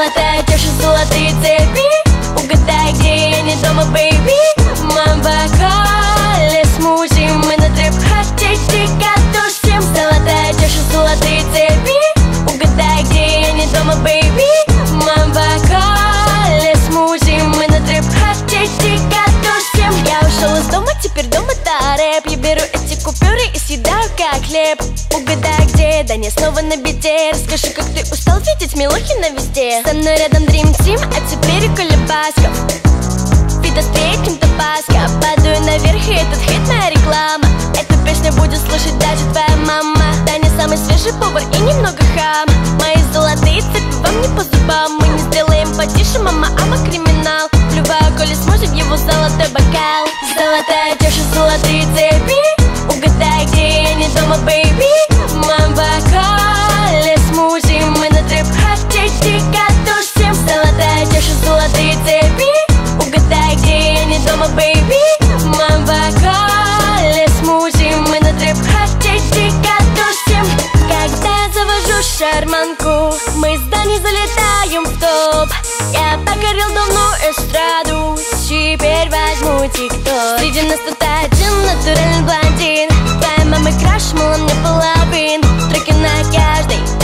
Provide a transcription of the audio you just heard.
Золотая чаша, золотые цепи. Угадай, где я не дома, бэйби. В моем бокале смузи, мы на трип-хате катушим. Золотая чаша, золотые цепи. Угадай, где я не дома, бэйби. В моем бокале смузи, мы на трип-хате катушим. Я ушел из дома, теперь дома-то рэп. Я беру эти купюры и съедаю как хлеб. Угадай, где, да не снова на беде. Расскажи, как ты устал видеть Милохина везде. Со мной рядом Dream Team, а теперь и Коля Басков. Фида третьим Табаско. Падаю наверх, и этот хит моя реклама. Эту песню будет слушать даже твоя мама. Да не самый свежий повар и немного хам. Мои золотые цепи вам не по зубам. Мы не сделаем потише, мама, ама криминал. Плюваю Коля смузи в его золотой бокал. Золотая чаша, золотые цепи. Угадай, где я не дома, бэйби. В моем бокале смузи, мы на трип-хате катушим. Золотая чаша, золотые цепи. Угадай, где я не дома, бэйби. В моем бокале смузи, мы на трип-хате катушим. Когда я завожу шарманку, мы с Даней залетаем в топ. Я покорил давно эстраду, теперь возьму тик-ток. Среди нас тут один натуральный блондин. Твоя мама краш, мол, мне половин. Треки на каждый